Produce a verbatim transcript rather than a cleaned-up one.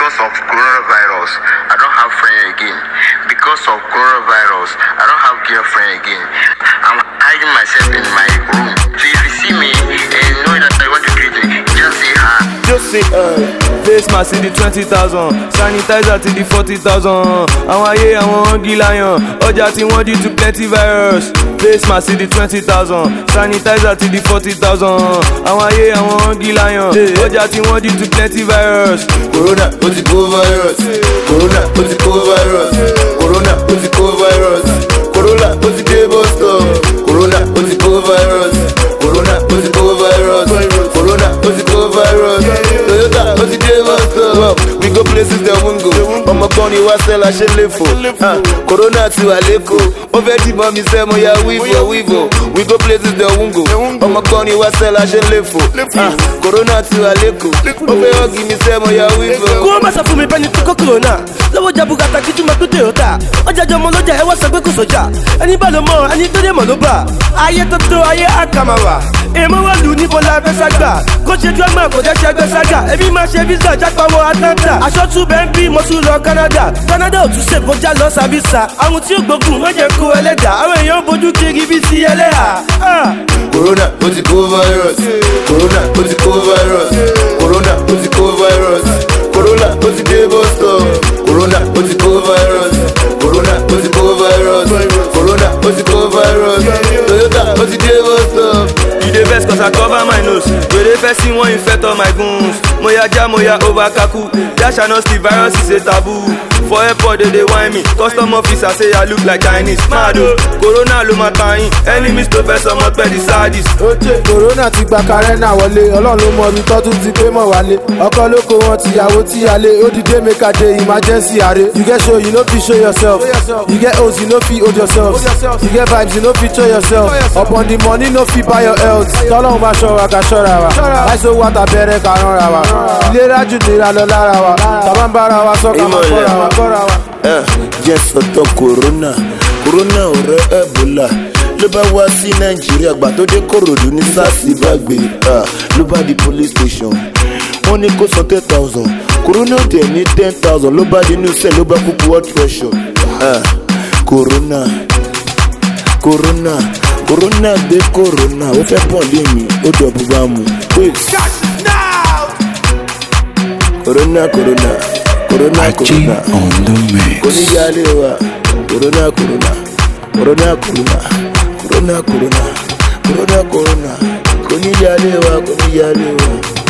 Because of coronavirus, I don't have friend again. Because of coronavirus, I don't have girlfriend again. I'm hiding myself in my room. So if you see me and you know that I want to greet me, just say hi. Just say hi. Face mask in the twenty thousand, sanitizer to the forty thousand. Àwọn ayé àwọn hungry lion, ọjà tí wọ́n due to plenty virus. Face mask in the twenty thousand, sanitizer to the forty thousand. Àwọn ayé àwọn hungry lion, ọjà tí wọ́n due to plenty virus. Corona, ó ti kó virus. Corona, ó ti kó virus. Corona, ó ti kó virus. Corona, ó ti dé bus stop. Corona, ó ti kó virus. Corona, ó ti kó virus. Corona, ó ti kó virus. Toyota, ó ti dé bus stop. We go places that won't go. Ọmọ kan ni wá sẹ́la ṣe lè fò. Corona ti wà lẹ́kọ̀ọ́. Ó fẹ́ dìbọn mi sẹ́ mo ya wíwò wíwò. We go places that won't go. Ọmọ kan ni wá sẹ́la ṣe lè fò. Corona ti wà lẹ́kọ̀ọ́. Ó fẹ́ hàn mi sẹ́ mo ya wíwò. Kó má sọ fún mi bẹ́ẹ̀ ni kókó corona. Lọ́wọ́ jabuga ta kíjú máa tó Toyota. Ọjà jọmọ lọ́jà ẹ wá sọ pé kò sọjà. Ẹni bá ló mọ̀ ẹni tó dé mọ̀ ló bà. Ayé tó tó ayé àkàmàwà. Èèmọ̀ wà lù ní bọ́lá fẹ́ ságbà. Kó ṣe drama kò jẹ́ ṣẹ́gbẹ́ sága. Èmi máa ṣe visa jápawọ́ Atlanta. Aṣọ tún bẹ́ẹ̀ ń bí mo tún lọ Canada. Canada ò tún ṣe kọjá lọ sàbísà. Àwọn tí ó gbógun wọ́n jẹ́ kó ẹlẹ́dà. Àwọn èèyàn bójú kiri bí ti ẹlẹ́hà. Corona, ó ti kó virus. Corona, ó ti kó virus. Corona, ó ti kó virus. Corona, ó ti dé bus stop. Corona, ó ti kó virus. Corona, ó ti kó virus. Corona, ó ti kó virus. Toyota, ó ti dé bus stop. You dey vex cause I cover my nose. We dey vex see one infect all my goons. Moya ja moya over kaku. Dash and the virus is a taboo. For airport they dey whine me. Custom officer say I look like Chinese. Mad o, Corona ló ma ta yín. Enemies tó fẹ́ sọmọ pẹ́ di sadist. Oje Corona ti gba Karena wọlé. Ọlọ́run ló mọ ibi tó tún ti pé mọ̀ wálé. Ọkọ ló kó wọn tìyàwó tíyalé. Ó dìde make a day emergency àrè. You get show you no fit show yourself. You get O's you no fit hold yourself. You get vibes you no fit show yourself. Upon the money no fit buy your health. Tọ́lọ́run bá ṣọ́ra ká ṣọ́ra wa. Láìsó wá tàbẹ̀rẹ̀ ká ránra wa. Ìlera jù nira lọ lára wa. Tàbá ń bára wa sọ́kà máa kọ́ra wa kọ́ra wa. Jẹ́ sọ́tọ̀ Corona. Corona ọ̀rẹ́ Ebola. Ló bá wá sí Nàìjíríà gbà tó dé Kòròdú ní SARS bá gbé. Ló bá di police station. Wọ́n ní kó san ten thousand. Corona dẹ̀ ní ten thousand. Ló bá di inú sẹ́ẹ̀ ló bá kúkú blood pressure. Corona. Corona. Corona gbé Corona. Ó fẹ́ pọ̀ lé mi. Ó dọ̀bù bá mu. Corona, Corona. Corona, Corona. On the mix. Corona, Corona, Corona. Corona, Corona. Corona, Corona. Corona, Corona. Corona, Corona.